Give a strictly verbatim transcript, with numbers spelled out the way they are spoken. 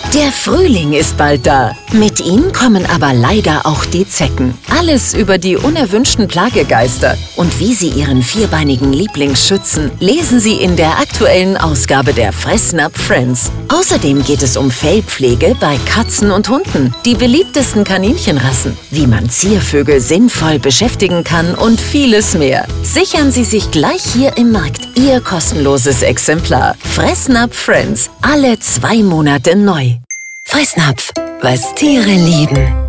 Der Frühling ist bald da. Mit ihm kommen aber leider auch die Zecken. Alles über die unerwünschten Plagegeister und wie sie ihren vierbeinigen Lieblings schützen, lesen Sie in der aktuellen Ausgabe der Fressnapf Friends. Außerdem geht es um Fellpflege bei Katzen und Hunden, die beliebtesten Kaninchenrassen, wie man Ziervögel sinnvoll beschäftigen kann und vieles mehr. Sichern Sie sich gleich hier im Markt Ihr kostenloses Exemplar. Fressnapf Friends, alle zwei Monate neu. Fressnapf, was Tiere lieben.